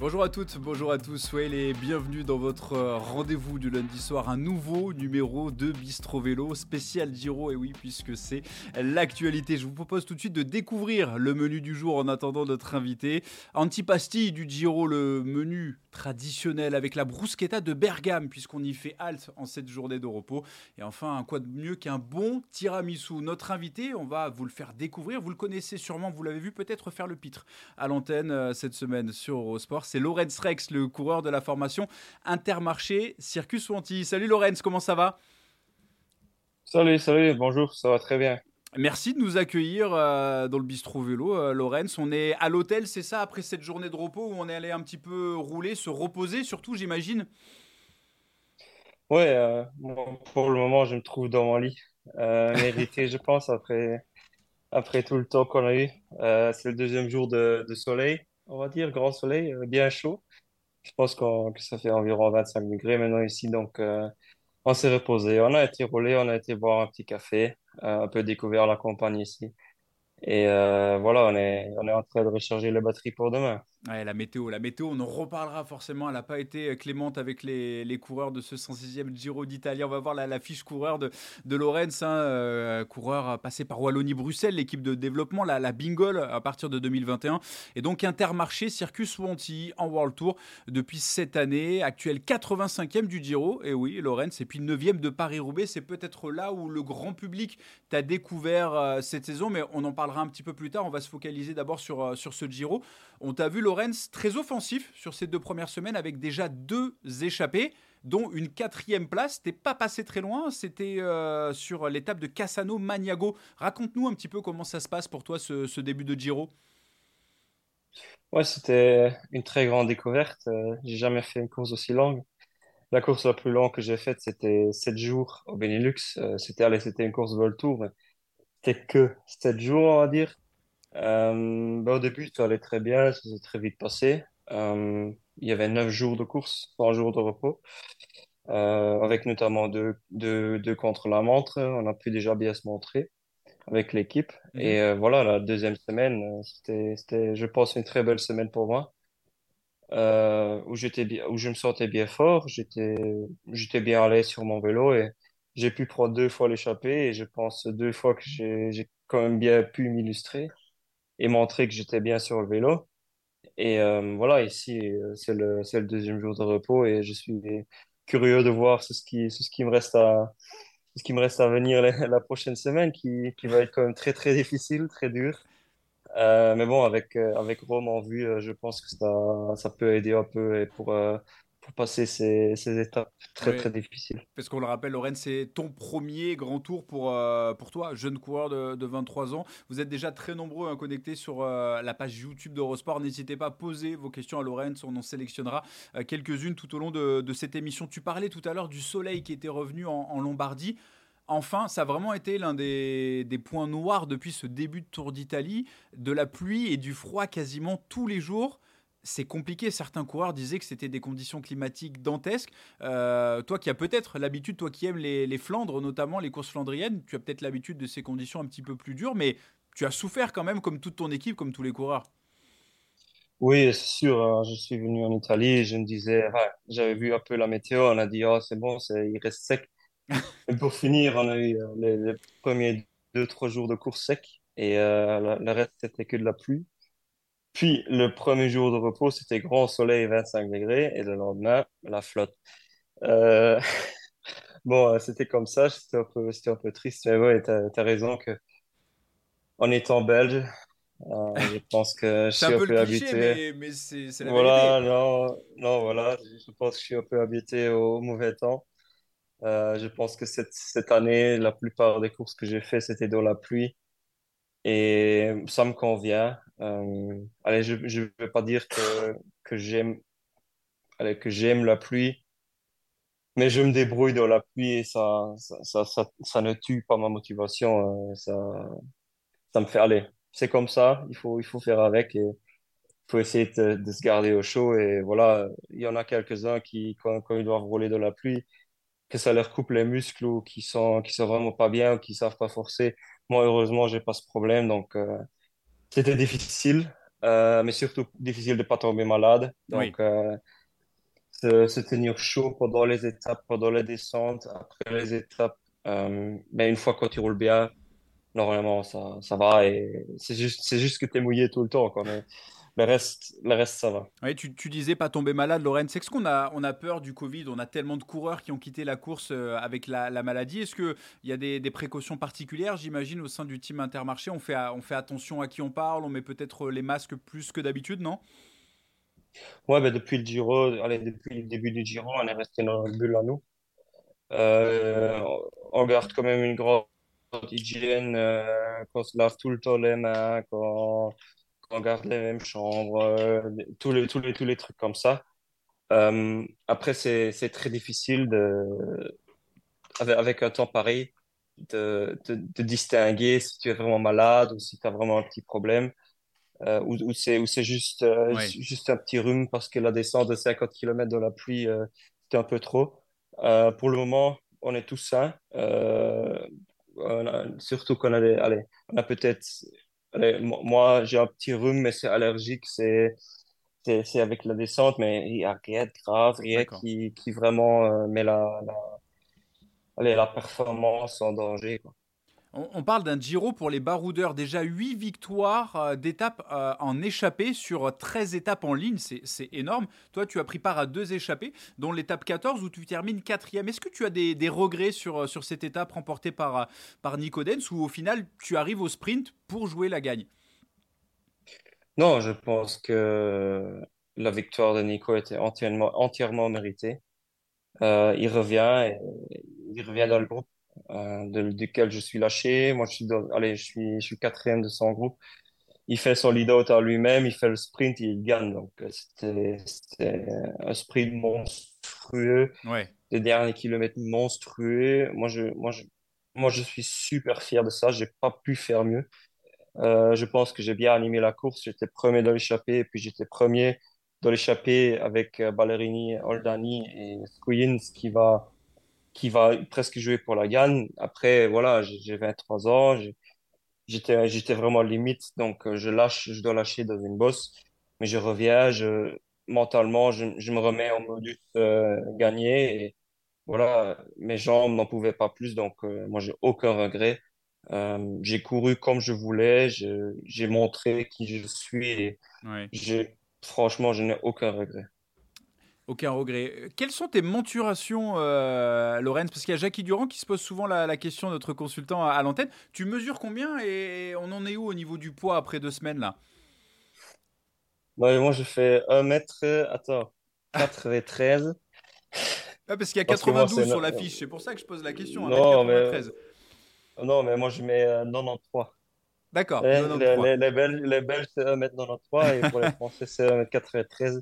Bonjour à toutes, bonjour à tous, soyez les bienvenus dans votre rendez-vous du lundi soir, un nouveau numéro de Bistro Vélo spécial Giro, et oui, puisque c'est l'actualité. Je vous propose tout de suite de découvrir le menu du jour en attendant notre invité. Antipasti du Giro, le menu traditionnel avec la bruschetta de Bergame, puisqu'on y fait halte en cette journée de repos. Et enfin, quoi de mieux qu'un bon tiramisu. Notre invité, on va vous le faire découvrir, vous le connaissez sûrement, vous l'avez vu peut-être faire le pitre à l'antenne cette semaine sur Eurosport. C'est Lorenz Rex, le coureur de la formation Intermarché Circus Wanty. Salut Lorenz, comment ça va? Salut, salut, bonjour, ça va très bien. Merci de nous accueillir dans le bistrot vélo, Lorenz. On est à l'hôtel, c'est ça, après cette journée de repos où on est allé un petit peu rouler, se reposer, surtout, j'imagine. Ouais, moi, pour le moment, je me trouve dans mon lit, mérité, je pense, après tout le temps qu'on a eu. C'est le deuxième jour de soleil, on va dire, grand soleil, bien chaud. Je pense que ça fait environ 25 degrés maintenant ici, donc on s'est reposé. On a été rouler, on a été boire un petit café, un peu découvert la campagne ici. Et voilà, on est en train de recharger les batteries pour demain. Ouais, la météo, on en reparlera forcément. Elle n'a pas été clémente avec les coureurs de ce 106e Giro d'Italie. On va voir la fiche coureur de Lorenz, hein, coureur passé par Wallonie-Bruxelles, l'équipe de développement, la Bingol à partir de 2021. Et donc Intermarché Circus Wanty en World Tour depuis cette année, actuel 85e du Giro. Et oui, Lorenz, et puis 9e de Paris-Roubaix. C'est peut-être là où le grand public t'a découvert cette saison, mais on en parlera un petit peu plus tard. On va se focaliser d'abord sur ce Giro. On t'a vu, Lorenz, très offensif sur ces deux premières semaines avec déjà deux échappées, dont une quatrième place. T'es pas passé très loin, c'était sur l'étape de Cassano Magnago. Raconte-nous un petit peu comment ça se passe pour toi ce début de Giro. Ouais, c'était une très grande découverte. J'ai jamais fait une course aussi longue. La course la plus longue que j'ai faite, c'était 7 jours au Benelux. C'était une course World Tour, mais c'était que 7 jours, on va dire. Au début, ça allait très bien, ça s'est très vite passé. Il y avait 9 jours de course, 3 jours de repos, avec notamment deux contre-la-montre. On a pu déjà bien se montrer avec l'équipe. Mhm. Et voilà, la deuxième semaine, je pense, une très belle semaine pour moi, où je me sentais bien fort, j'étais bien à l'aise sur mon vélo et j'ai pu prendre deux fois l'échappée et je pense deux fois que j'ai quand même bien pu m'illustrer et montrer que j'étais bien sur le vélo. Et voilà, ici, c'est le deuxième jour de repos et je suis curieux de voir ce qui me reste ce qui me reste à venir la prochaine semaine qui va être quand même très, très difficile, très dur. Mais bon, avec Rome en vue, je pense que ça peut aider un peu et pour passer ces étapes très, Oui, très difficiles. parce qu'on le rappelle, Lorenz, c'est ton premier grand tour pour toi, jeune coureur de 23 ans. Vous êtes déjà très nombreux à connecter sur la page YouTube d'Eurosport. N'hésitez pas à poser vos questions à Lorenz. On en sélectionnera quelques-unes tout au long de cette émission. Tu parlais tout à l'heure du soleil qui était revenu en Lombardie. Enfin, ça a vraiment été l'un des points noirs depuis ce début de Tour d'Italie, de la pluie et du froid quasiment tous les jours. C'est compliqué. Certains coureurs disaient que c'était des conditions climatiques dantesques. Toi qui as peut-être l'habitude, toi qui aimes les Flandres, notamment les courses flandriennes, tu as peut-être l'habitude de ces conditions un petit peu plus dures, mais tu as souffert quand même, comme toute ton équipe, comme tous les coureurs. Oui, c'est sûr, je suis venu en Italie et je me disais, ouais, j'avais vu un peu la météo, on a dit, oh, c'est bon, il reste sec. Et pour finir, on a eu les premiers deux, trois jours de course sec et le reste, c'était que de la pluie. Puis le premier jour de repos, c'était grand soleil, 25 degrés, et le lendemain, la flotte. Euh, c'était comme ça, c'était un peu triste, mais ouais, t'as raison que en étant belge, je pense que je C'est un suis un peu le peu cliché, habitué. mais c'est la vérité. Voilà, non, non, voilà, je pense que je suis un peu habitué au mauvais temps. Je pense que cette année, la plupart des courses que j'ai fait, c'était dans la pluie et ça me convient. Allez, je vais pas dire que j'aime, allez, que j'aime la pluie, mais je me débrouille dans la pluie et ça ne tue pas ma motivation. Ça me fait aller. C'est comme ça, il faut faire avec et il faut essayer de se garder au chaud. Et voilà, il y en a quelques-uns quand ils doivent rouler dans la pluie, que ça leur coupe les muscles ou qui sont vraiment pas bien ou qui savent pas forcer. Moi, heureusement, j'ai pas ce problème, donc c'était difficile. mais surtout difficile de pas tomber malade. Oui. Donc, se tenir chaud pendant les étapes, pendant les descentes, après les étapes. Mais une fois que tu roules bien, normalement, ça va. Et c'est juste que tu es mouillé tout le temps, quoi. Mais le reste, ça va. Oui, tu disais pas tomber malade, Lorraine. C'est ce qu'on a peur du Covid. On a tellement de coureurs qui ont quitté la course avec la maladie. Est-ce qu'il y a des précautions particulières, j'imagine, au sein du team Intermarché? On fait attention à qui on parle, on met peut-être les masques plus que d'habitude, non? Ouais, ben depuis le Giro, allez, depuis le début du Giro, on est resté dans notre bulle à nous. On garde quand même une grande hygiène, qu'on se lave tout le temps les mains, qu'on garde les mêmes chambres, tous les trucs comme ça. Après, c'est très difficile avec un temps pareil de distinguer si tu es vraiment malade ou si tu as vraiment un petit problème, ou c'est Oui, juste un petit rhume parce que la descente de 50 km dans la pluie, c'était un peu trop. Pour le moment, on est tous sains. Surtout qu'on a allez, on a peut-être, allez, moi, j'ai un petit rhume, mais c'est allergique, c'est avec la descente, mais il n'y a rien de grave, rien d'accord. qui vraiment met allez, la performance en danger, quoi. On parle d'un Giro pour les baroudeurs. Déjà 8 victoires d'étapes en échappée sur 13 étapes en ligne. C'est énorme. Toi, tu as pris part à 2 échappées, dont l'étape 14 où tu termines quatrième. Est-ce que tu as des regrets sur cette étape remportée par Nico Dens ou au final, tu arrives au sprint pour jouer la gagne? Non, je pense que la victoire de Nico était entièrement méritée. Il revient, il revient dans le groupe duquel je suis lâché. Moi, allez, je suis quatrième de son groupe. Il fait son lead-out à lui-même, il fait le sprint, il gagne. Donc, c'était un sprint monstrueux, Ouais, des derniers kilomètres monstrueux. Moi, je suis super fier de ça. J'ai pas pu faire mieux. Je pense que j'ai bien animé la course. J'étais premier dans l'échappée, et puis j'étais premier dans l'échappée avec Ballerini, Oldani et Squins qui va presque jouer pour la gagne. Après, voilà, j'ai 23 ans, j'étais vraiment limite, donc je dois lâcher dans une bosse, mais je reviens, mentalement, je me remets en modus gagner et voilà, mes jambes n'en pouvaient pas plus, donc moi j'ai aucun regret. J'ai couru comme je voulais, j'ai montré qui je suis et ouais. franchement, je n'ai aucun regret. Aucun regret. Quelles sont tes monturations, Lorenz? Parce qu'il y a Jackie Durand qui se pose souvent la question, notre consultant à l'antenne. Tu mesures combien et on en est où au niveau du poids après 2 semaines là? Moi, je fais 1 mètre, attends, 93, Ah, parce qu'il y a parce que moi, 92 sur la fiche, c'est pour ça que je pose la question, non, mais 1m93. moi, je mets 93. D'accord, 93. Les Belges, c'est 1m93 et pour les Français, c'est 1m93.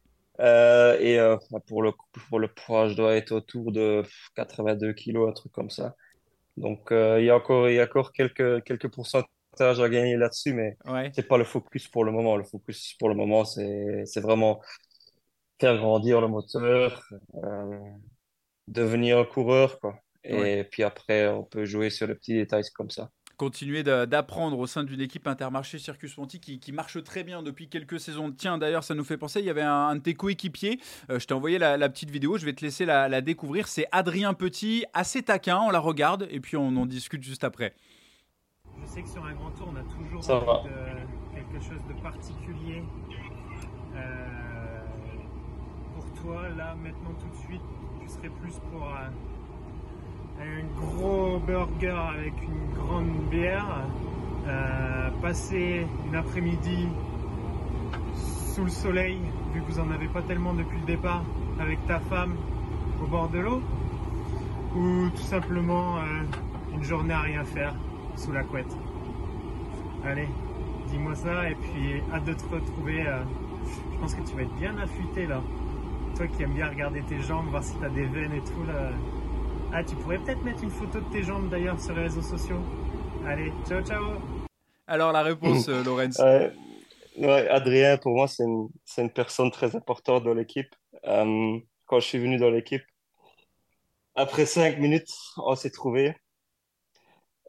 Pour le poids, je dois être autour de 82 kilos, un truc comme ça. Donc, il y a encore quelques pourcentages à gagner là-dessus, mais Ouais, c'est pas le focus pour le moment. Le focus pour le moment, c'est vraiment faire grandir le moteur, devenir un coureur, quoi. ouais. Et puis après, on peut jouer sur les petits détails comme ça. Continuer d'apprendre au sein d'une équipe Intermarché Circus Ponty qui marche très bien depuis quelques saisons. Tiens, d'ailleurs, ça nous fait penser, il y avait un de tes coéquipiers, je t'ai envoyé la petite vidéo, je vais te laisser la découvrir. C'est Adrien Petit, assez taquin, on la regarde et puis on en discute juste après. Je sais que sur un grand tour, on a toujours Ça envie va. de quelque chose de particulier. Euh, pour toi, là, maintenant, tout de suite, tu serais plus pour un gros burger avec une grande bière, passer une après-midi sous le soleil, vu que vous en avez pas tellement depuis le départ, avec ta femme au bord de l'eau, ou tout simplement une journée à rien faire sous la couette. Allez, dis-moi ça et puis hâte de te retrouver. Je pense que tu vas être bien affûté là. Toi qui aimes bien regarder tes jambes, voir si t'as des veines et tout là. Ah, tu pourrais peut-être mettre une photo de tes jambes d'ailleurs sur les réseaux sociaux. Allez, ciao ciao. Alors la réponse, Lorenz. Ouais, ouais, Adrien, pour moi, c'est une personne très importante dans l'équipe. Quand je suis venu dans l'équipe, après 5 minutes, on s'est trouvé.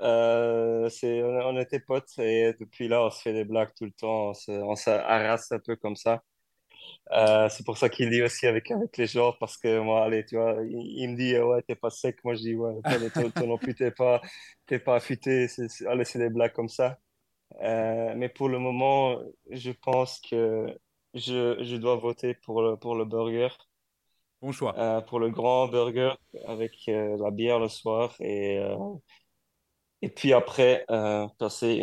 On était potes et depuis là, on se fait des blagues tout le temps, on s'arrasse un peu comme ça. C'est pour ça qu'il dit aussi avec les gens, parce que moi, allez, tu vois, il me dit, ouais, t'es pas sec. Moi, je dis, ouais, toi non plus, t'es pas affûté. Allez, c'est des blagues comme ça. Mais pour le moment, je pense que je dois voter pour le burger, Bon choix. pour le grand burger avec la bière le soir et puis après, passer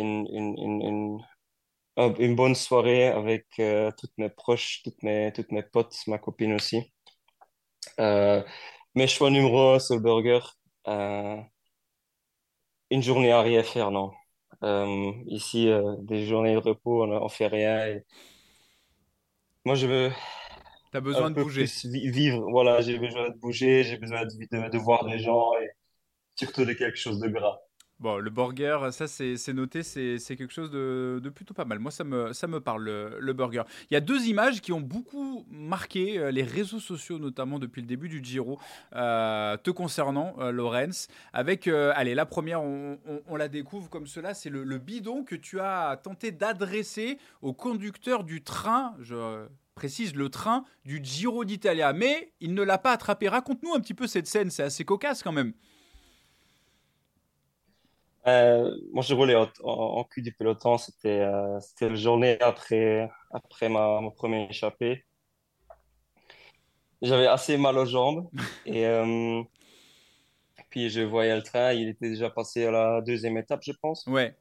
une bonne soirée avec toutes mes proches, toutes mes potes, ma copine aussi. Euh, Mes choix numéro un sur le burger, euh, une journée à rien faire, non. Ici, des journées de repos, on fait rien. Moi, je veux T'as un besoin de peu bouger. plus vivre. Voilà, j'ai besoin de bouger, j'ai besoin de voir des gens et surtout de quelque chose de gras. Bon, le burger, ça c'est noté, c'est quelque chose de plutôt pas mal. Moi, ça me parle, le burger. Il y a deux images qui ont beaucoup marqué les réseaux sociaux, notamment depuis le début du Giro, te concernant, Lorenz. Avec, allez, la première, on la découvre comme cela, c'est le bidon que tu as tenté d'adresser au conducteur du train, je précise le train du Giro d'Italia. Mais il ne l'a pas attrapé. Raconte-nous un petit peu cette scène, c'est assez cocasse quand même. Moi, je roulais en cul du peloton. C'était la journée après mon premier échappée. J'avais assez mal aux jambes et puis je voyais le train. Il était déjà passé à la deuxième étape, je pense. Ouais.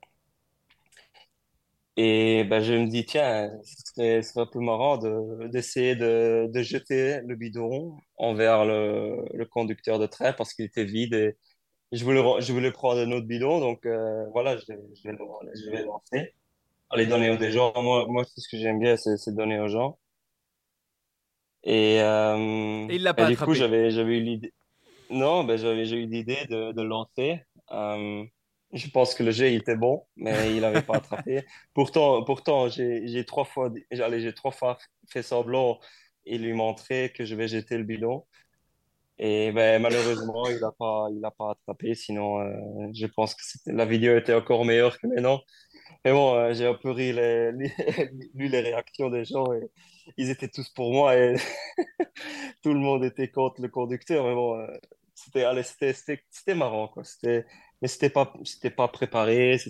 Et ben, je me dis, tiens, ce serait un peu marrant d'essayer de jeter le bidon envers le conducteur de train parce qu'il était vide et je voulais prendre un autre bidon. Donc voilà, je vais lancer, aller donner aux gens. Moi, tout ce que j'aime bien, c'est donner aux gens. Et, Et il l'a pas du coup, attrapé. j'avais eu l'idée. Non, ben, j'ai eu l'idée de le lancer. Euh, je pense que le jet il était bon, mais il n'avait pas attrapé. Pourtant, j'ai trois fois fait semblant et lui montrer que je vais jeter le bidon. Et ben, malheureusement, il a pas attrapé. Sinon, je pense que la vidéo était encore meilleure que maintenant. Mais bon, j'ai un peu ri lu les réactions des gens et ils étaient tous pour moi et tout le monde était contre le conducteur. Mais bon, allez, c'était marrant, quoi. Mais c'était pas préparé,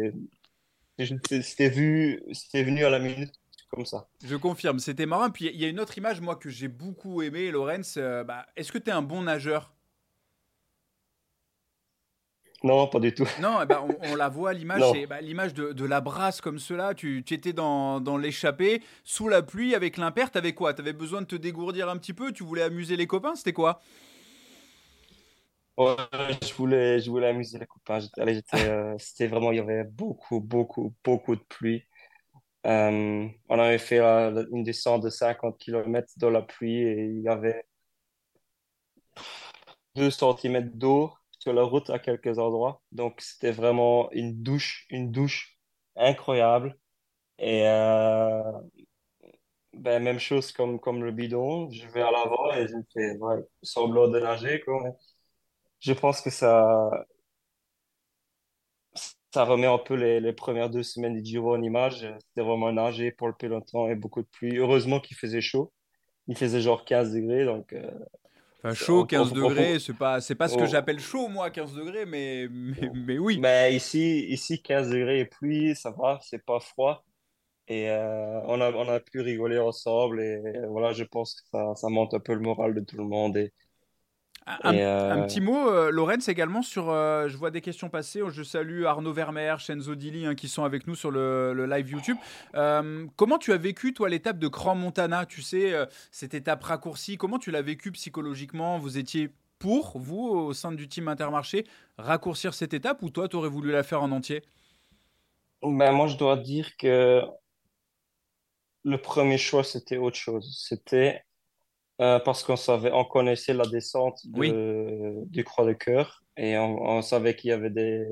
c'était venu à la minute comme ça. Je confirme, c'était marrant. Puis il y a une autre image, moi, que j'ai beaucoup aimé, Lorenz. Bah, est-ce que tu es un bon nageur? Non, pas du tout. Non, eh ben, on la voit, l'image, Non. c'est bah, l'image de la brasse comme cela. Tu étais dans l'échappée, sous la pluie, avec l'impair. T'avais quoi? T'avais besoin de te dégourdir un petit peu? Tu voulais amuser les copains? C'était quoi? Ouais, je voulais amuser les copains. C'était vraiment, il y avait beaucoup de pluie. On avait fait une descente de 50 km dans la pluie et il y avait 2 centimètres d'eau sur la route à quelques endroits. Donc, c'était vraiment une douche incroyable. Et ben, même chose comme le bidon, je vais à l'avant et je me fais ouais, semblant de nager, quoi. Je pense que ça remet un peu les premières 2 semaines du Giro en image. C'était vraiment nager pour le peloton et beaucoup de pluie. Heureusement qu'il faisait chaud. Il faisait genre 15 degrés, donc Enfin, chaud, 15 degrés, c'est pas ce que on- j'appelle chaud, moi, 15 degrés, mais oui. mais ici 15 degrés et pluie, ça va, c'est pas froid. Et on a pu rigoler ensemble et voilà, je pense que ça monte un peu le moral de tout le monde. Un, Et un petit mot, Lorenz, également sur. Je vois des questions passer. Je salue Arnaud Vermeer, Shenzo Dili, hein, qui sont avec nous sur le live YouTube. Comment tu as vécu, toi, l'étape de Grand Montana? Tu sais, cette étape raccourcie, comment tu l'as vécu psychologiquement? Vous étiez pour, vous, au sein du team Intermarché, raccourcir cette étape ou toi, tu aurais voulu la faire en entier? ben, moi, je dois dire que le premier choix, c'était autre chose. C'était parce on connaissait la descente Oui, du Croix de Cœur et on savait qu'il y avait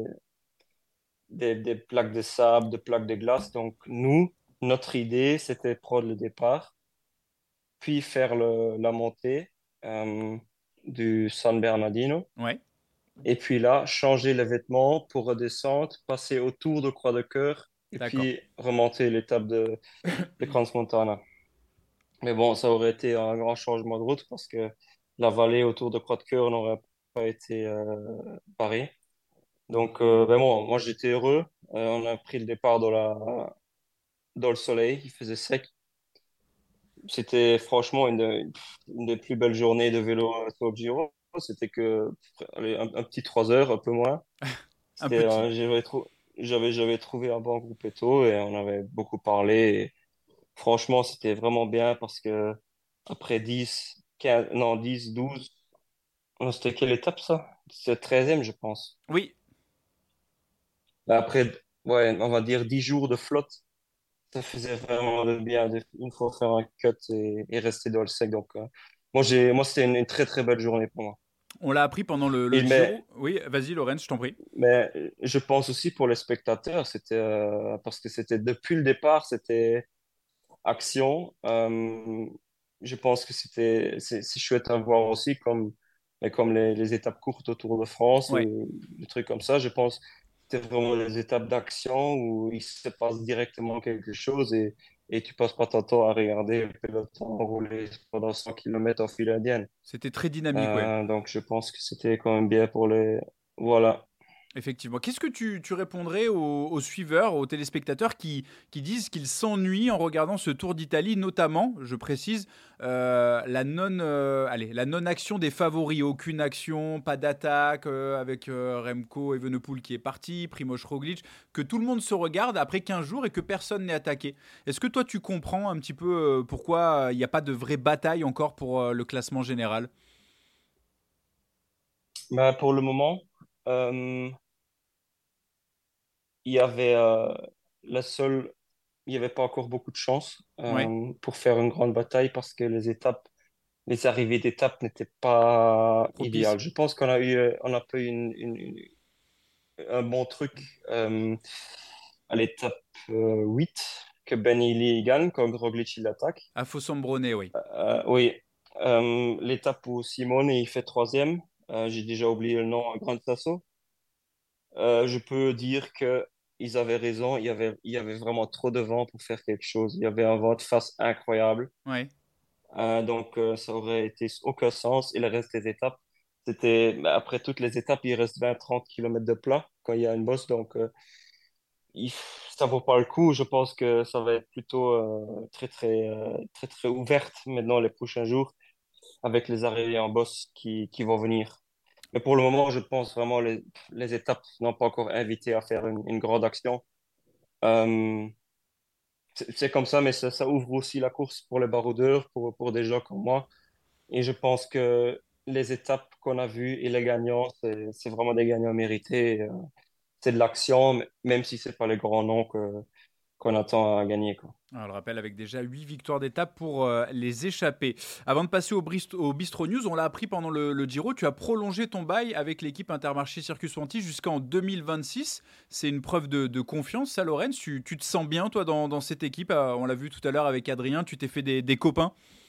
des plaques de sable, des plaques de glace. Donc, notre idée, c'était prendre le départ, puis faire la montée euh, du San Bernardino. ouais. Et puis là, changer les vêtements pour redescendre, passer autour de Croix de Cœur et D'accord. puis remonter l'étape de Crans-Montana. Mais bon, ça aurait été un grand changement de route parce que la vallée autour de Croix de Cœur n'aurait pas été pareille. Donc, ben bon, moi j'étais heureux. On a pris le départ dans le soleil, il faisait sec. C'était franchement une des plus belles journées de vélo sur le Giro. C'était que allez, un petit 3 heures, un peu moins. Un C'était, petit. j'avais trouvé un bon groupe et tout, et on avait beaucoup parlé. Et franchement, c'était vraiment bien parce que après 10 15 non, 10 12 c'était quelle étape ça? C'était 13e, je pense. Oui, Après, ouais, on va dire 10 jours de flotte, ça faisait vraiment de bien une fois faire un cut et rester dans le sec. Donc, moi, c'était une très très belle journée pour moi. on l'a appris pendant le Et, Giro. Oui, vas-y, Lorenz, je t'en prie. mais je pense aussi pour les spectateurs, c'était parce que c'était depuis le départ, c'était action. Je pense que c'est chouette à voir aussi, comme les étapes courtes au Tour de France Ouais. ou des trucs comme ça. Je pense que c'est vraiment des étapes d'action où il se passe directement quelque chose et tu passes pas ton temps à regarder le peloton rouler pendant 100 km en file indienne. C'était très dynamique, ouais. Donc je pense que c'était quand même bien pour les... Voilà. Effectivement. Qu'est-ce que tu répondrais aux suiveurs, aux téléspectateurs qui disent qu'ils s'ennuient en regardant ce Tour d'Italie, notamment, je précise, la non-action des favoris, aucune action, pas d'attaque, avec Remco Evenepoel qui est parti, Primoz Roglic, que tout le monde se regarde après 15 jours et que personne n'est attaqué. Est-ce que toi tu comprends un petit peu pourquoi il n'y a pas de vraie bataille encore pour le classement général? Bah, pour le moment, euh, il y avait la seule, il n'y avait pas encore beaucoup de chance Ouais, pour faire une grande bataille parce que les arrivées d'étapes n'étaient pas propice. idéales. Je pense on a pas eu un bon truc à l'étape 8 que Ben Ili gagne quand Roglic il attaque. À Fossombrone, oui. Oui, l'étape où Simone il fait troisième, j'ai déjà oublié le nom, Grand Sasso. Je peux dire que ils avaient raison. Il y avait vraiment trop de vent pour faire quelque chose. Il y avait un vent de face incroyable. Ouais. Donc, ça aurait été aucun sens. Et le reste des étapes, c'était, bah, après toutes les étapes, il reste 20-30 km de plat quand il y a une bosse. Donc, il- ça vaut pas le coup. Je pense que ça va être plutôt très, très ouverte maintenant les prochains jours avec les arrivées en bosse qui vont venir. Mais pour le moment, je pense vraiment les étapes n'ont pas encore invité à faire une grande action. Euh, c'est comme ça, mais ça ouvre aussi la course pour les baroudeurs, pour des gens comme moi. Et je pense que les étapes qu'on a vues et les gagnants, c'est vraiment des gagnants mérités. C'est de l'action, même si c'est pas les grands noms qu'on attend à gagner, quoi. Alors, on le rappelle avec déjà 8 victoires d'étape pour les échapper. Avant de passer au Bistro News, on l'a appris pendant le Giro, tu as prolongé ton bail avec l'équipe Intermarché Circus Wanty jusqu'en 2026. C'est une preuve de confiance, ça, Lorenz. Tu te sens bien, toi, dans cette équipe. On l'a vu tout à l'heure avec Adrien, tu t'es fait des copains.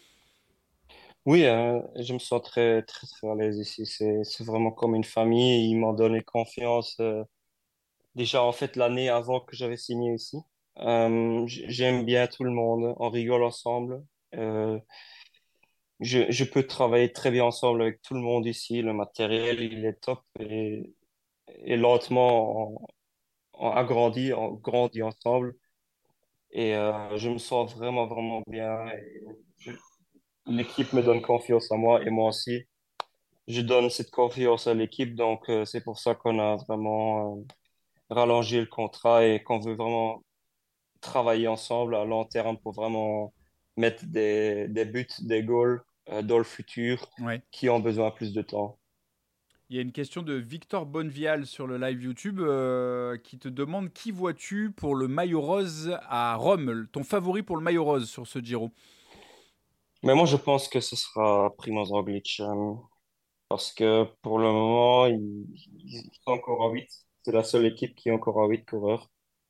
Oui, je me sens très, très, très à l'aise ici. C'est vraiment comme une famille. Ils m'ont donné confiance. Déjà, en fait, l'année avant que j'avais signé ici. J'aime bien tout le monde. On rigole ensemble. Euh, je peux travailler très bien ensemble avec tout le monde ici. Le matériel, il est top. Et lentement, on agrandit, on grandit ensemble. Et je me sens vraiment, vraiment bien. Je- L'équipe me donne confiance à moi et moi aussi. Je donne cette confiance à l'équipe. Donc, c'est pour ça qu'on a vraiment rallongé le contrat et qu'on veut vraiment travailler ensemble à long terme pour vraiment mettre des buts, des goals dans le futur Ouais. qui ont besoin de plus de temps. Il y a une question de Victor Bonnevial sur le live YouTube qui te demande qui vois-tu pour le maillot rose à Rome, ton favori pour le maillot rose sur ce Giro. Mais moi, je pense que ce sera Primoz Roglic parce que pour le moment, ils sont encore à 8. C'est la seule équipe qui est encore à 8 coureurs.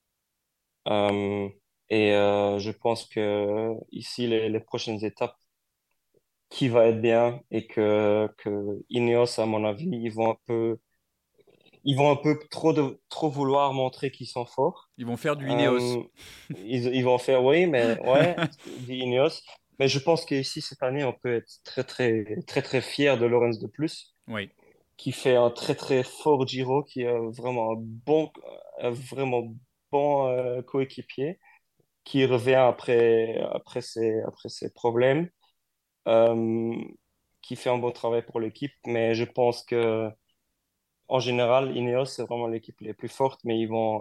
Euh, et je pense que ici, les prochaines étapes, qui va être bien et que Ineos, à mon avis, ils vont un peu ils vont un peu trop vouloir montrer qu'ils sont forts. Ils vont faire du Ineos. Euh, ils vont faire, oui, mais ouais, du Ineos. Mais je pense qu'ici, cette année, on peut être très fier de Lorenz de Plus, Oui. qui fait un très fort Giro, qui est un vraiment bon coéquipier, qui revient après ses problèmes, euh, qui fait un bon travail pour l'équipe. Mais je pense que en général, Ineos, c'est vraiment l'équipe les plus forte, mais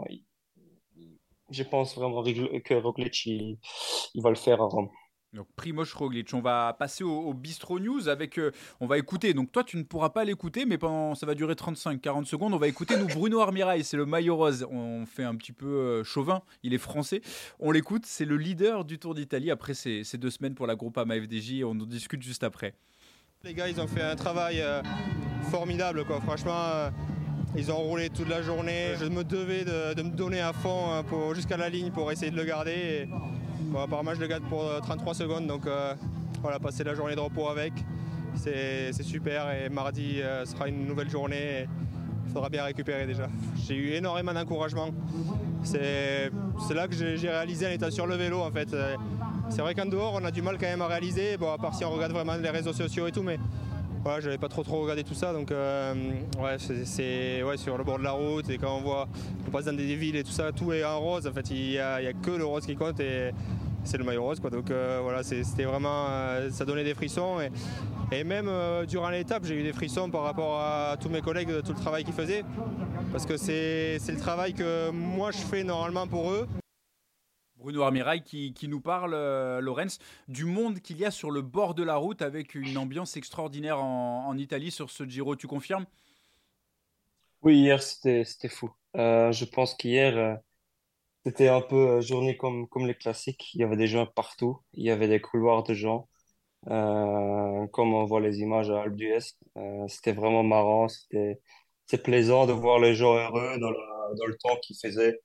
je pense vraiment que Roglic, il va le faire à Rome. Donc Primoz Roglic, on va passer au Bistro News avec, on va écouter, donc toi tu ne pourras pas l'écouter, mais ça va durer 35-40 secondes, on va écouter nous Bruno Armirail, c'est le maillot rose, on fait un petit peu chauvin, il est français, on l'écoute, c'est le leader du Tour d'Italie après ces 2 semaines pour la Groupama FDJ, on en discute juste après. Les gars, ils ont fait un travail formidable, quoi. Franchement, ils ont roulé toute la journée. Je me devais de me donner à fond jusqu'à la ligne pour essayer de le garder. Et, bon, apparemment, je le garde pour 33 secondes. Donc voilà, passer la journée de repos avec, c'est super. Et mardi sera une nouvelle journée. Et il faudra bien récupérer déjà. J'ai eu énormément d'encouragement. C'est là que j'ai réalisé en étant sur le vélo, en fait. C'est vrai qu'en dehors, on a du mal quand même à réaliser. Bon, à part si on regarde vraiment les réseaux sociaux et tout, mais voilà, j'avais pas trop regardé tout ça. Donc, ouais, ouais, sur le bord de la route. Et quand on passe dans des villes et tout ça, tout est en rose. En fait, il y a que le rose qui compte et c'est le maillot rose, quoi. Donc, voilà, c'était vraiment, ça donnait des frissons. Et même durant l'étape, j'ai eu des frissons par rapport à tous mes collègues, tout le travail qu'ils faisaient. Parce que c'est le travail que moi je fais normalement pour eux. Bruno Armirail qui nous parle, Lorenz, du monde qu'il y a sur le bord de la route avec une ambiance extraordinaire en Italie sur ce Giro, tu confirmes? Oui, hier, c'était fou. Je pense qu'hier, c'était un peu journée comme les classiques. Il y avait des gens partout. Il y avait des couloirs de gens. Comme on voit les images à Alpe d'Huez. C'était vraiment marrant. C'est plaisant de voir les gens heureux dans le temps qu'ils faisaient.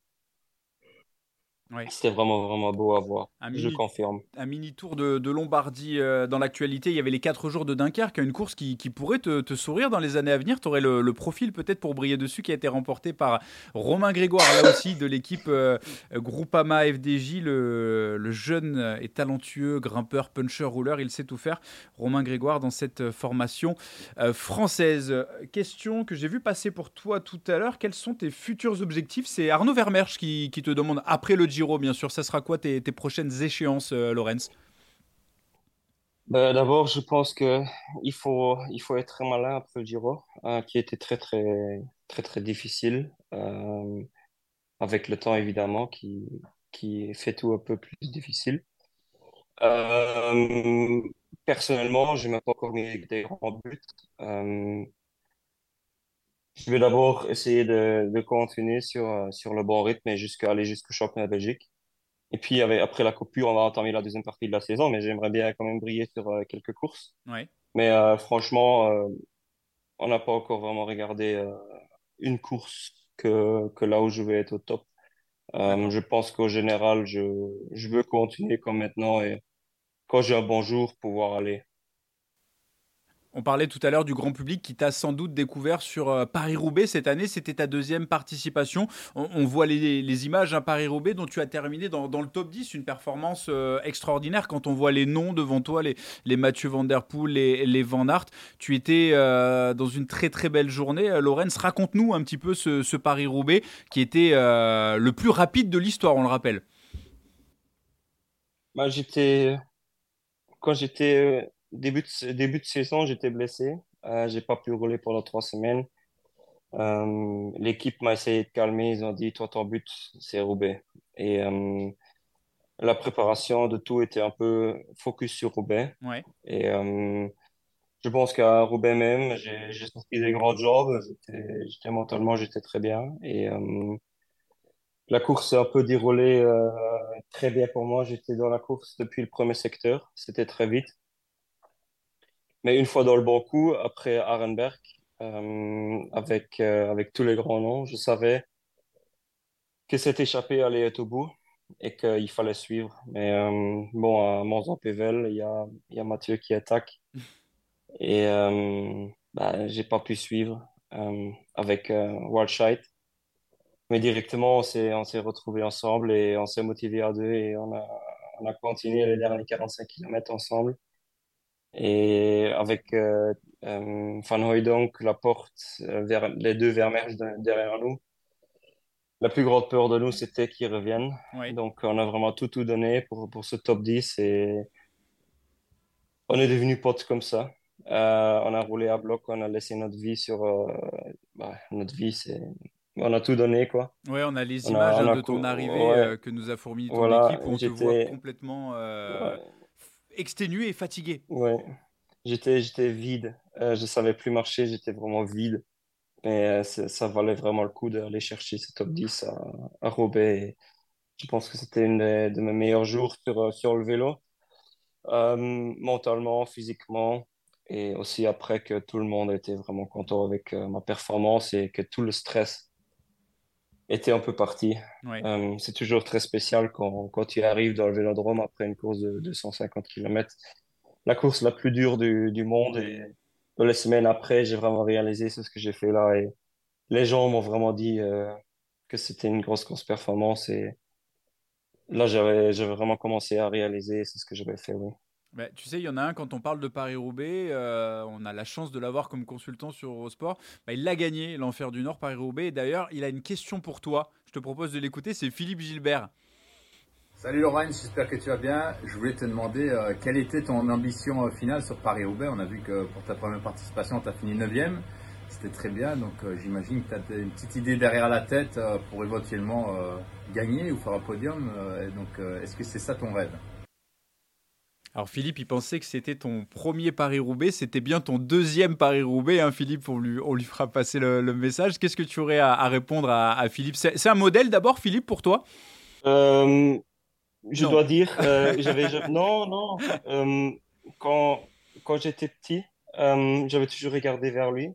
Oui. C'était vraiment beau à voir. Un Je mini, confirme. un mini tour de Lombardie dans l'actualité. Il y avait les 4 jours de Dunkerque, une course qui pourrait te sourire dans les années à venir. Tu aurais le profil peut-être pour briller dessus, qui a été remporté par Romain Grégoire, là aussi de l'équipe Groupama FDJ, le jeune et talentueux grimpeur, puncher, rouleur. Il sait tout faire. Romain Grégoire dans cette formation française. Question que j'ai vu passer pour toi tout à l'heure. Quels sont tes futurs objectifs? C'est Arnaud Vermersch qui te demande, après le Giro bien sûr, ça sera quoi tes prochaines échéances, Lorenz? D'abord, je pense que il faut être très malin après le Giro, qui était très difficile, avec le temps évidemment, qui fait tout un peu plus difficile. Euh, Personnellement, je n'ai pas encore mis des grands buts. Euh, je vais d'abord essayer de continuer sur le bon rythme et aller jusqu'au championnat de Belgique. Et puis après la coupure, on va entamer la deuxième partie de la saison, mais j'aimerais bien quand même briller sur quelques courses. Ouais, Mais franchement, on n'a pas encore vraiment regardé une course que là où je vais être au top. d'accord. Je pense qu'au général, je veux continuer comme maintenant et quand j'ai un bon jour, pouvoir aller. On parlait tout à l'heure du grand public qui t'a sans doute découvert sur Paris-Roubaix cette année. C'était ta deuxième participation. On voit les images, hein, Paris-Roubaix dont tu as terminé dans le top 10. Une performance extraordinaire quand on voit les noms devant toi, les Mathieu Van Der Poel, les Van Aert. Tu étais dans une très belle journée. Lorenz, raconte-nous un petit peu ce Paris-Roubaix qui était le plus rapide de l'histoire, on le rappelle. Bah, quand j'étais début de saison, j'étais blessé. J'ai pas pu rouler pendant 3 semaines. L'équipe m'a essayé de calmer. Ils ont dit, toi, ton but, c'est Roubaix. Et la préparation de tout était un peu focus sur Roubaix. Ouais. Et je pense qu'à Roubaix même, j'ai sorti des grandes jambes. Mentalement, j'étais très bien. Et la course s'est un peu déroulée très bien pour moi. J'étais dans la course depuis le premier secteur. C'était très vite. Mais une fois dans le bon coup, après Arenberg, avec tous les grands noms, je savais que cette échappée allait être au bout et qu'il fallait suivre. Mais bon, à Monzon-Pével, il y a Mathieu qui attaque et j'ai pas pu suivre. avec Waldscheid. Mais directement, on s'est retrouvés ensemble et on s'est motivés à deux et on a continué les derniers 45 kilomètres ensemble. Et avec Van Hooijdonk, Laporte, vers, les deux Vermeersch derrière nous, la plus grande peur de nous, c'était qu'ils reviennent. Oui. Donc, on a vraiment tout donné pour ce top 10 et on est devenus potes comme ça. On a roulé à bloc, on a laissé notre vie sur... notre vie, c'est... On a tout donné, quoi. Ouais, on a les On a, images on a, de ton arrivée ouais, que nous a fourni ton voilà, équipe où on te voit complètement ouais, exténué et fatigué. ouais, j'étais vide. Je savais plus marcher, j'étais vraiment vide. Mais ça valait vraiment le coup d'aller chercher ce top 10 à Roubaix. Et je pense que c'était une de mes meilleurs jours sur le vélo. Mentalement, physiquement, et aussi après que tout le monde était vraiment content avec ma performance et que tout le stress était un peu parti. Ouais. C'est toujours très spécial quand tu arrives dans le vélodrome après une course de 250 km, la course la plus dure du monde. Et les semaines après, j'ai vraiment réalisé ce que j'ai fait là. Et les gens m'ont vraiment dit que c'était une grosse performance. Et là, j'avais vraiment commencé à réaliser ce que j'avais fait, oui. Bah, tu sais, il y en a un, quand on parle de Paris-Roubaix, on a la chance de l'avoir comme consultant sur Eurosport. Bah, il l'a gagné, l'Enfer du Nord, Paris-Roubaix. Et d'ailleurs, il a une question pour toi. Je te propose de l'écouter, c'est Philippe Gilbert. Salut Laurent, j'espère que tu vas bien. Je voulais te demander quelle était ton ambition finale sur Paris-Roubaix. On a vu que pour ta première participation, tu as fini 9e. C'était très bien, donc j'imagine que tu as une petite idée derrière la tête pour éventuellement gagner ou faire un podium. Est-ce que c'est ça ton rêve? Alors Philippe, il pensait que c'était ton premier Paris-Roubaix, c'était bien ton deuxième Paris-Roubaix, hein, Philippe, on lui fera passer le message. Qu'est-ce que tu aurais à répondre à Philippe? C'est un modèle d'abord, Philippe, pour toi? Euh, je Non. dois dire, non, non. Quand, quand j'étais petit, j'avais toujours regardé vers lui.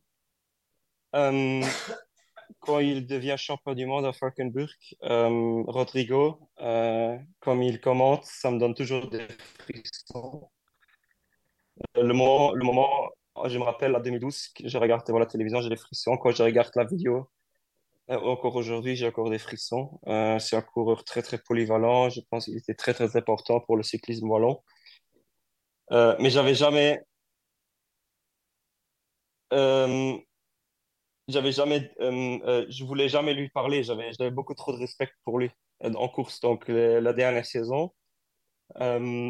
Euh, Quand il devient champion du monde à Falkenburg, Rodrigo, comme il commente, ça me donne toujours des frissons. Le moment, je me rappelle, en 2012, que je regarde devant la télévision, j'ai des frissons. Quand je regarde la vidéo, encore aujourd'hui, j'ai encore des frissons. C'est un coureur très polyvalent. Je pense qu'il était très important pour le cyclisme wallon. Mais euh, je voulais jamais lui parler. J'avais beaucoup trop de respect pour lui en course. Donc la dernière saison, euh,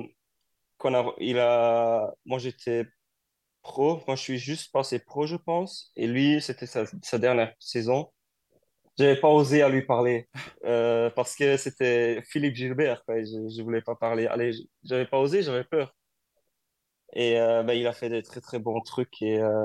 moi j'étais pro. Moi je suis juste passé pro, je pense. Et lui, c'était sa dernière saison. J'avais pas osé à lui parler parce que c'était Philippe Gilbert, quoi, et je voulais pas parler. Allez, j'avais pas osé, j'avais peur. Et ben, il a fait des très bons trucs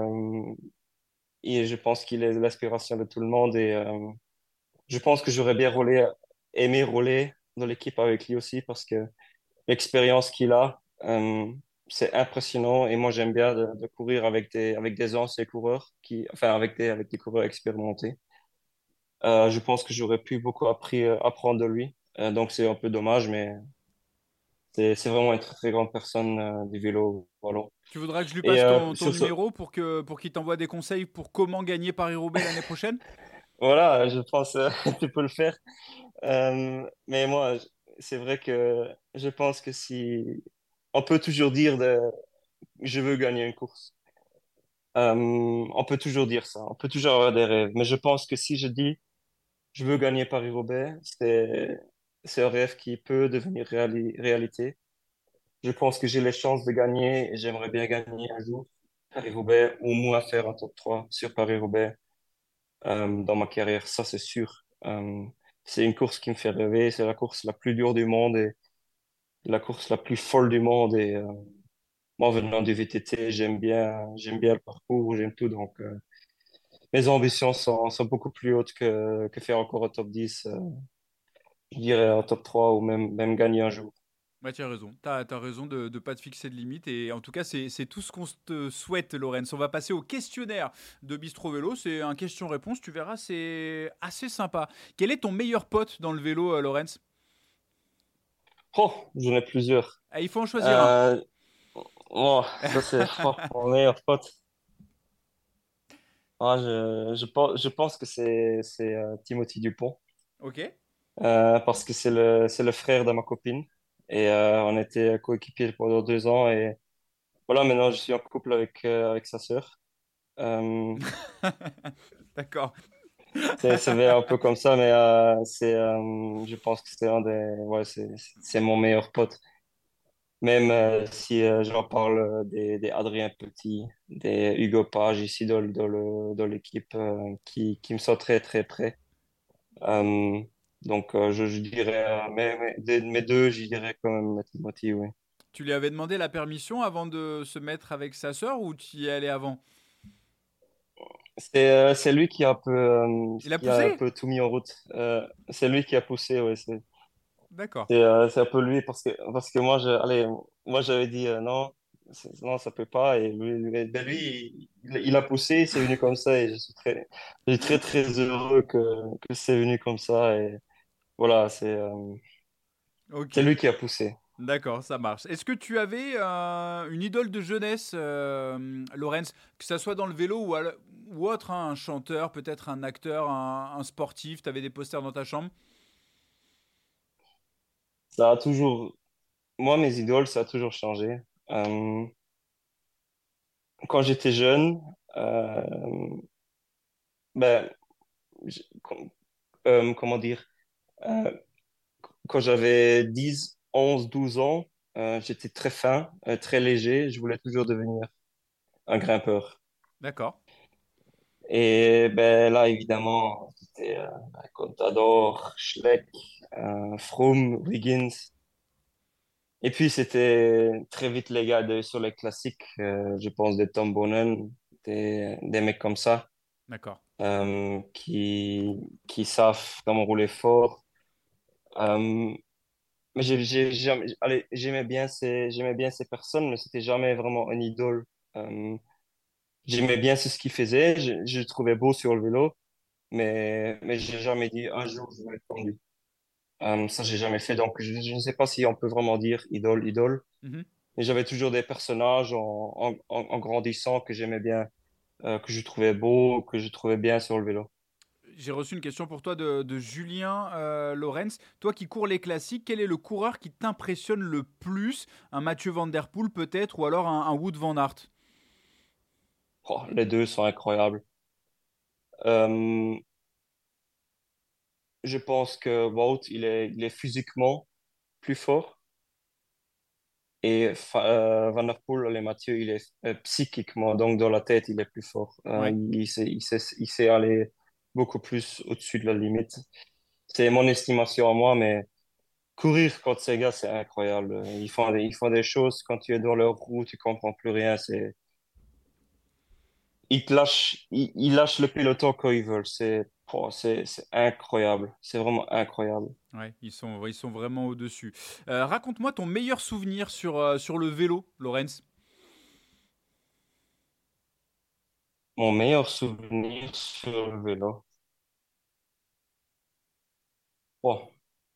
et je pense qu'il est l'inspiration de tout le monde. Et je pense que j'aurais bien aimé rouler dans l'équipe avec lui aussi parce que l'expérience qu'il a, c'est impressionnant. Et moi, j'aime bien de courir avec des anciens coureurs enfin, avec des coureurs expérimentés. Je pense que j'aurais pu beaucoup apprendre de lui. Donc, c'est un peu dommage, mais c'est vraiment une très grande personne du vélo. Voilà. Tu voudras que je lui Et passe ton sur ce, numéro pour qu'il t'envoie des conseils pour comment gagner Paris-Roubaix l'année prochaine? voilà, je pense tu peux le faire. Mais moi, c'est vrai que je pense que si on peut toujours dire je veux gagner une course. On peut toujours dire ça, on peut toujours avoir des rêves. Mais je pense que si je dis je veux gagner Paris-Roubaix, c'est un rêve qui peut devenir réalité. Je pense que j'ai les chances de gagner et j'aimerais bien gagner un jour Paris-Roubaix ou moi faire un top 3 sur Paris-Roubaix dans ma carrière, ça c'est sûr. C'est une course qui me fait rêver, c'est la course la plus dure du monde et la course la plus folle du monde. Et moi, venant du VTT, j'aime bien le parcours, j'aime tout. Donc, mes ambitions sont beaucoup plus hautes que faire encore un top 10. Je dirais un top 3 ou même gagner un jour. Ouais, tu as raison. Tu as raison de ne pas te fixer de limite. Et en tout cas, c'est tout ce qu'on te souhaite, Laurence. On va passer au questionnaire de Bistro Vélo. C'est un question-réponse. Tu verras, c'est assez sympa. Quel est ton meilleur pote dans le vélo, Laurence? Oh, j'en ai plusieurs. Ah, il faut en choisir un. Euh, oh, ça c'est mon meilleur pote. je pense que c'est Timothy Dupont, Ok. parce que c'est le frère de ma copine. Et on était coéquipiers pendant 2 ans. Et voilà, maintenant je suis en couple avec sa sœur. Euh, D'accord. c'est vrai un peu comme ça, mais je pense que c'est ouais, c'est mon meilleur pote. Même si j'en parle des Adrien Petit, des Hugo Page ici dans l'équipe qui me sont très très près. Euh, donc je dirais, mes deux, je dirais quand même Timothy, oui. Tu lui avais demandé la permission avant de se mettre avec sa sœur ou tu y es allé avant? C'est lui Il a qui a un poussé? peu tout mis en route. C'est lui qui a poussé, ouais. D'accord. C'est un peu lui parce que moi, moi j'avais dit non, non, ça peut pas. Et il a poussé, c'est venu comme ça. Et je suis très, très heureux que c'est venu comme ça. Et voilà, c'est Ok. lui qui a poussé. D'accord, ça marche. Est-ce que tu avais une idole de jeunesse, Lorenz, que ça soit dans le vélo ou autre, hein, un chanteur, peut-être un acteur, un sportif, tu avais des posters dans ta chambre? Ça a toujours, Moi, mes idoles, ça a toujours changé. Euh, Quand j'étais jeune, euh, ben, j- com- comment dire, euh, quand j'avais 10, 11, 12 ans, j'étais très fin, très léger. Je voulais toujours devenir un grimpeur. D'accord. Et ben là, évidemment, c'était Contador, Schleck, Froome, Wiggins. Et puis, c'était très vite les gars sur les classiques. Je pense des Tom Boonen, des mecs comme ça, D'accord. euh, qui, qui savent comment rouler fort. Euh, Mais j'aimais bien ces personnes, mais c'était jamais vraiment une idole. Euh, J'aimais bien ce qu'ils faisaient, je le trouvais beau sur le vélo, mais j'ai jamais dit un jour je vais être comme lui. Ça, j'ai jamais fait, donc je ne sais pas si on peut vraiment dire idole, idole. Mhm. Mais j'avais toujours des personnages en grandissant que j'aimais bien, que je trouvais beau, que je trouvais bien sur le vélo. J'ai reçu une question pour toi de Julien Lorenz. Toi qui cours les classiques, quel est le coureur qui t'impressionne le plus? Un Mathieu Van Der Poel peut-être, ou alors un Wout Van Aert? Oh, les deux sont incroyables. Euh, je pense que Wout, il est physiquement plus fort. Et Van der Poel, les Mathieu, il est psychiquement, donc dans la tête, il est plus fort. Ouais. Il sait aller beaucoup plus au-dessus de la limite. C'est mon estimation à moi, mais courir contre ces gars, c'est incroyable. Ils font des choses quand tu es dans leur roue, tu comprends plus rien. Ils lâchent le peloton quand ils veulent. C'est incroyable. C'est vraiment incroyable. Ouais, ils sont vraiment au-dessus. Raconte-moi ton meilleur souvenir sur le vélo, Lorenz. Mon meilleur souvenir sur le vélo. Oh,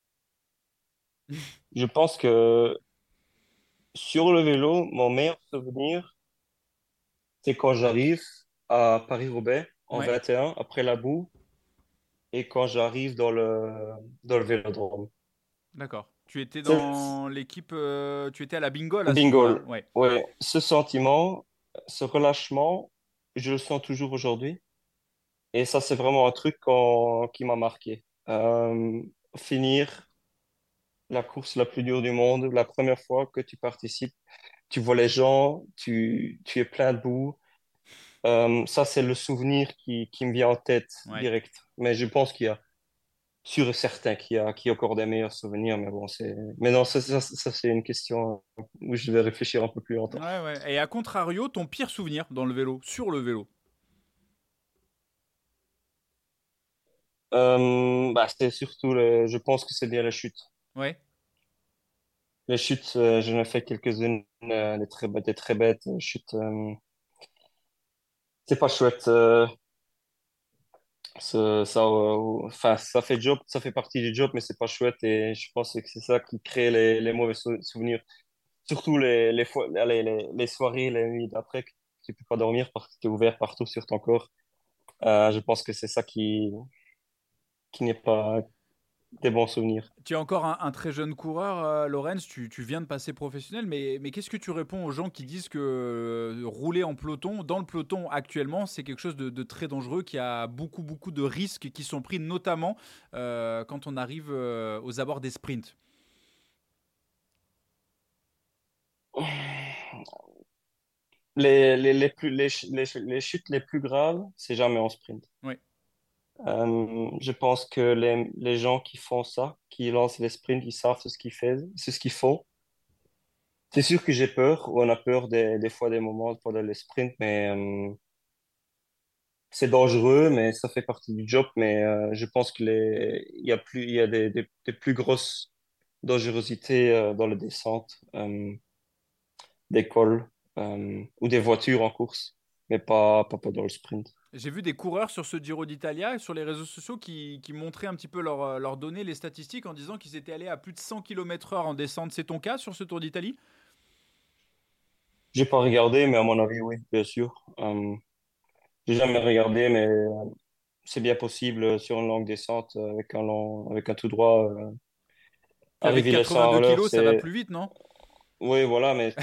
je pense que sur le vélo, mon meilleur souvenir, c'est quand j'arrive à Paris-Roubaix en Ouais, 21 après la boue et quand j'arrive dans le vélodrome. d'accord. Tu étais C'est dans l'équipe, tu étais à la Bingole à ce bingo. moment-là. Ouais, Ouais, ce sentiment, ce relâchement, je le sens toujours aujourd'hui. Et ça, c'est vraiment un truc qui m'a marqué. Finir la course la plus dure du monde, la première fois que tu participes, tu vois les gens, tu es plein de boue. Ça, c'est le souvenir qui me vient en tête ouais. direct. Mais je pense qu'il y a sûr et certain qu'il y a encore des meilleurs souvenirs. Mais bon, mais non, ça, c'est une question où je vais réfléchir un peu plus longtemps. Ouais, ouais. Et à contrario, ton pire souvenir dans le vélo, sur le vélo. Bah, c'est surtout, je pense que c'est bien les chutes. Ouais, Les chutes, j'en ai fait quelques-unes, des très bêtes chutes. C'est pas chouette. Enfin, ça fait job, ça fait partie du job, mais c'est pas chouette. Et je pense que c'est ça qui crée les mauvais souvenirs. Surtout les soirées, les nuits d'après, que tu peux pas dormir parce que tu es ouvert partout sur ton corps. Je pense que c'est ça qui n'est pas des bons souvenirs. Tu es encore un très jeune coureur, Lorenz, tu viens de passer professionnel, mais qu'est-ce que tu réponds aux gens qui disent que rouler en peloton, dans le peloton actuellement, c'est quelque chose de très dangereux, qui a beaucoup, beaucoup de risques qui sont pris, notamment quand on arrive aux abords des sprints. Les chutes les plus graves, c'est jamais en sprint. Oui, Je pense que les gens qui font ça, qui lancent les sprints, ils savent c'est ce qu'ils font. C'est sûr que j'ai peur, ou on a peur des fois des moments pendant les sprints, mais c'est dangereux, mais ça fait partie du job. Mais je pense il y a des plus grosses dangerosités dans les descentes des cols ou des voitures en course, mais pas dans le sprint. j'ai vu des coureurs sur ce Giro d'Italia, sur les réseaux sociaux, qui montraient un petit peu leurs données, les statistiques, en disant qu'ils étaient allés à plus de 100 km/h en descente. C'est ton cas sur ce Tour d'Italie? J'ai pas regardé, mais à mon avis, oui, bien sûr. J'ai jamais regardé, mais c'est bien possible sur une longue descente avec un tout droit. Puis avec Arriver les 100 82 à l'heure, kilos, ça va c'est, plus vite, non? oui, voilà, mais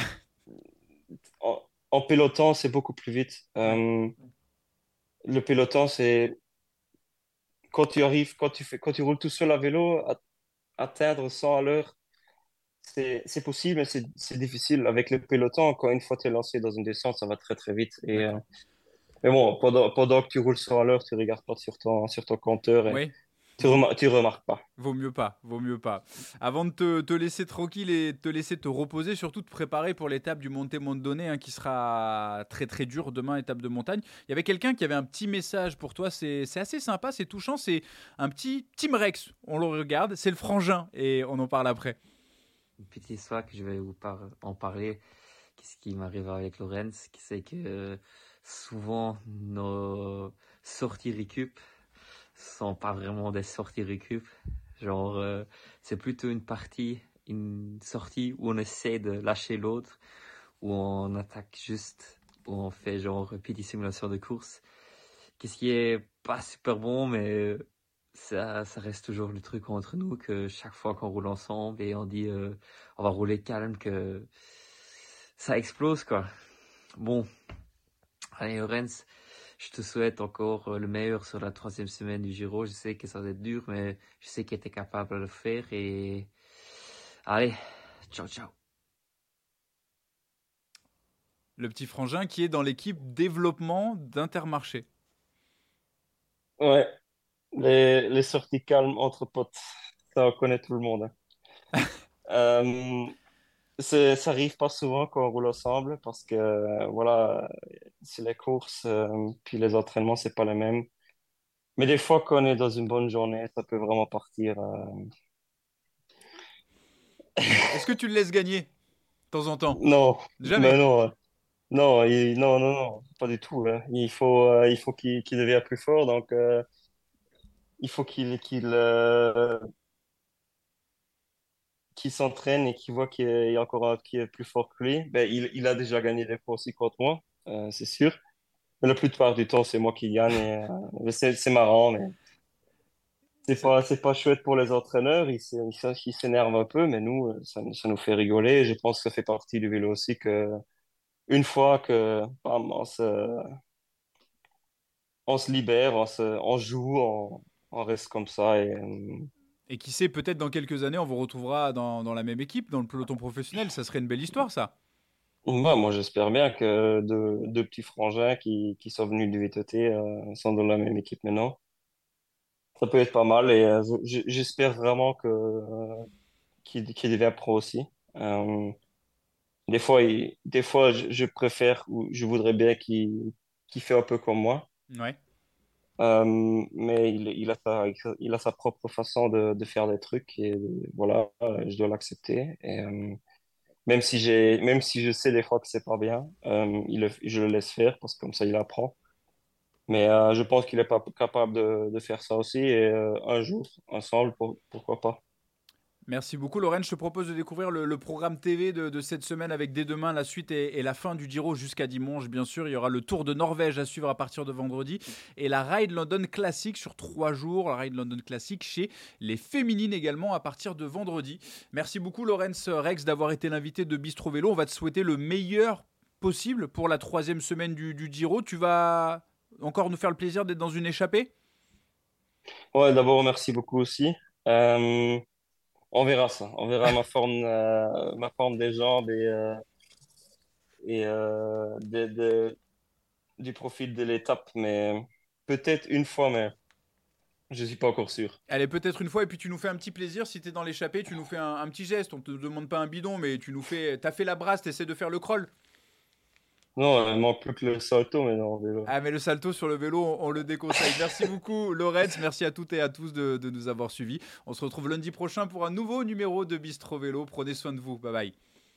en peloton, c'est beaucoup plus vite. Ouais, Le peloton, c'est quand tu arrives, quand tu roules tout seul à vélo, atteindre 100 à l'heure, c'est possible, mais c'est difficile. Avec le peloton, quand une fois tu es lancé dans une descente, ça va très très vite. d'accord. Mais bon, pendant que tu roules 100 à l'heure, tu regardes pas sur ton compteur et Oui, vaut, tu remarques pas. vaut mieux pas, vaut mieux pas. Avant de te laisser tranquille et te laisser te reposer, surtout te préparer pour l'étape du Monte Mondone, hein, qui sera très très dur demain, étape de montagne. Il y avait quelqu'un qui avait un petit message pour toi, c'est assez sympa, c'est touchant, c'est un petit Tim Rex, on le regarde, c'est le frangin et on en parle après. Une petite histoire que je vais en parler. Qu'est-ce qui m'arrive avec Lorenz, c'est que souvent nos sorties récup sont pas vraiment des sorties récup. Genre, c'est plutôt une sortie où on essaie de lâcher l'autre, où on attaque juste, où on fait genre petite simulation de course. Qu'est-ce qui est pas super bon, mais ça reste toujours le truc entre nous que chaque fois qu'on roule ensemble et on dit on va rouler calme, que ça explose quoi. Bon, allez Lorenz, je te souhaite encore le meilleur sur la troisième semaine du Giro. Je sais que ça va être dur, mais je sais que tu es capable de le faire et allez, ciao ciao. Le petit frangin qui est dans l'équipe développement d'Intermarché. Ouais, les sorties calmes entre potes, ça on connaît tout le monde, hein. Euh, ça arrive pas souvent qu'on roule ensemble parce que voilà, c'est les courses, puis les entraînements, c'est pas les mêmes. Mais des fois, quand on est dans une bonne journée, ça peut vraiment partir. Est-ce que tu le laisses gagner de temps en temps? Non, mais Jamais. non, non, pas du tout, hein. Il faut qu'il devienne plus fort, donc il faut qu'il s'entraîne et qu'il voit qu'il y a encore un qui est plus fort que lui. Ben, il a déjà gagné des fois aussi contre moi, c'est sûr. Mais la plupart du temps, c'est moi qui gagne. Mais c'est marrant, mais C'est- c'est pas chouette pour les entraîneurs. Ils s'énervent un peu, mais nous, ça nous fait rigoler. Et je pense que ça fait partie du vélo aussi que une fois que bam, on se libère, on joue, on reste comme ça. Et qui sait, peut-être dans quelques années, on vous retrouvera dans la même équipe, dans le peloton professionnel. Ça serait une belle histoire, ça. Bah, moi, j'espère bien que deux petits frangins qui sont venus du VTT sont dans la même équipe maintenant. Ça peut être pas mal et j'espère vraiment qu'il devient pro aussi. Euh, des fois je préfère ou je voudrais bien qu'il fait un peu comme moi. Ouais. Mais il a sa propre façon de faire des trucs et voilà, je dois l'accepter. Même si je sais des fois que c'est pas bien, je le laisse faire parce que comme ça il apprend. Mais je pense qu'il est pas capable de faire ça aussi et un jour, ensemble, pourquoi pas. Merci beaucoup, Lorraine. Je te propose de découvrir le programme TV de cette semaine avec dès demain la suite et la fin du Giro jusqu'à dimanche. Bien sûr, il y aura le Tour de Norvège à suivre à partir de vendredi et la Ride London Classic sur 3 jours. La Ride London Classic chez les féminines également à partir de vendredi. Merci beaucoup, Laurens Rex, d'avoir été l'invité de Bistro Vélo. On va te souhaiter le meilleur possible pour la 3e semaine du Giro. Tu vas encore nous faire le plaisir d'être dans une échappée ? Ouais, d'abord, merci beaucoup aussi. On verra ça. On verra ma forme des jambes et du profil de l'étape. Mais peut-être une fois, mais je ne suis pas encore sûr. Allez, peut-être une fois, et puis tu nous fais un petit plaisir. Si tu es dans l'échappée, tu nous fais un petit geste. On ne te demande pas un bidon, mais t'as fait la brasse, tu essaies de faire le crawl. Non, il manque plus que le salto, mais non, vélo. Ah, mais le salto sur le vélo, on le déconseille. Merci beaucoup, Laurens. Merci à toutes et à tous de nous avoir suivis. On se retrouve lundi prochain pour un nouveau numéro de Bistro Vélo. Prenez soin de vous. Bye bye.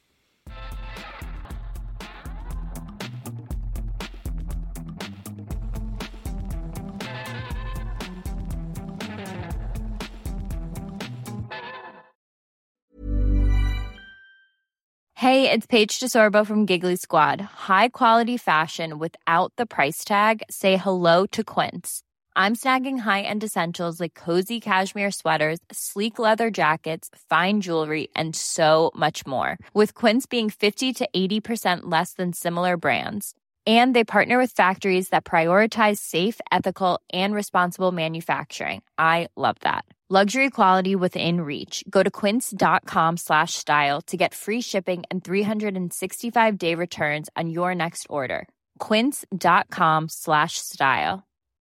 Hey, it's Paige DeSorbo from Giggly Squad. High quality fashion without the price tag. Say hello to Quince. I'm snagging high-end essentials like cozy cashmere sweaters, sleek leather jackets, fine jewelry, and so much more. With Quince being 50 to 80% less than similar brands. And they partner with factories that prioritize safe, ethical, and responsible manufacturing. I love that. Luxury quality within reach. Go to quince.com/style to get free shipping and 365-day returns on your next order. Quince.com/style.